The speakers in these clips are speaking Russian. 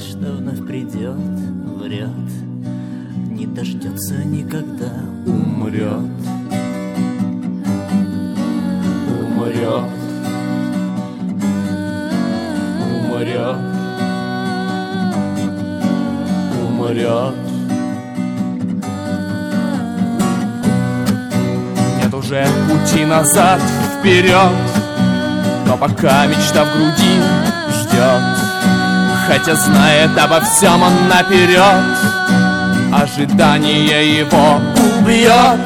что вновь придет, врет, не дождется никогда, умрет. Умрет. Умрет. Умрет. Нет уже пути назад, вперед, но пока мечта в груди ждет, хотя знает обо всем он наперед, ожидание его убьет.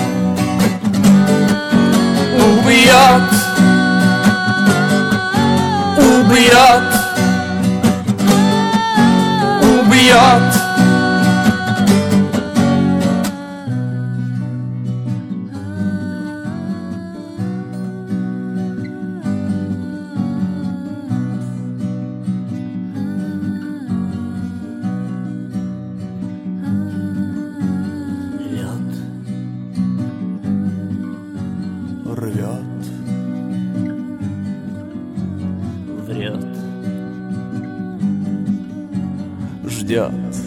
Убьет. Убьет. Убьет. Рвет. Врет. Ждет.